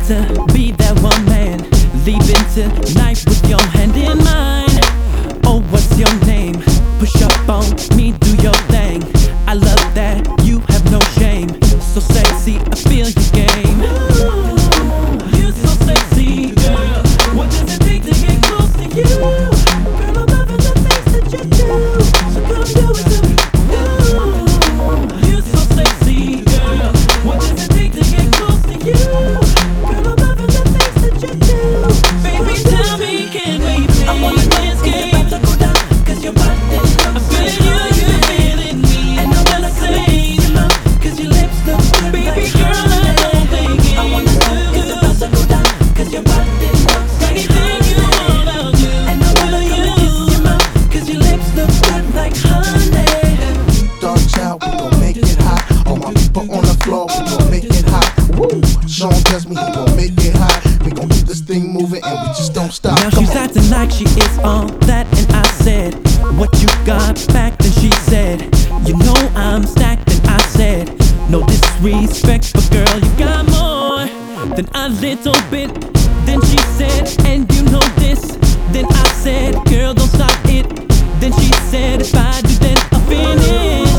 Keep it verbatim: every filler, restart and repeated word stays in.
to be that one man, leaving tonight with your hand in mine. Oh, what's your name? Push up on me, do your thing. I love that you have no shame. So sexy, I feel your game. Ooh, you're so sexy, girl. What does it take to get close to you? Girl, I'm loving the things that you do. So come do it to me. Ooh, you're so sexy, girl. What does it take to get close to you? Girl, I'm loving the things that you do. Baby, tell me, can we play I wanna know this game? It's about to go down, cause your body looks so good. You, you feeling me, and I wanna say your mouth, cause your lips look good. Baby girl, I don't think it. I wanna know it's about to go down, cause your body looks so anything you want, I'll do. And I wanna kiss your mouth, cause your lips look good like honey. Dark child, we gon' make it hot. All my people on the floor, we gon' make it hot. Woo! Sean tells me he gon' make it hot. We gon' keep this thing moving and we just don't stop. Now Come she's on. acting like she is on that, and I said, what you got back? Then she said, you know I'm stacked. And I said, no disrespect, but girl, you got more than a little bit. Then she said, and you know this. Then I said, girl, don't stop it. Then she said, if I do, then I'll finish.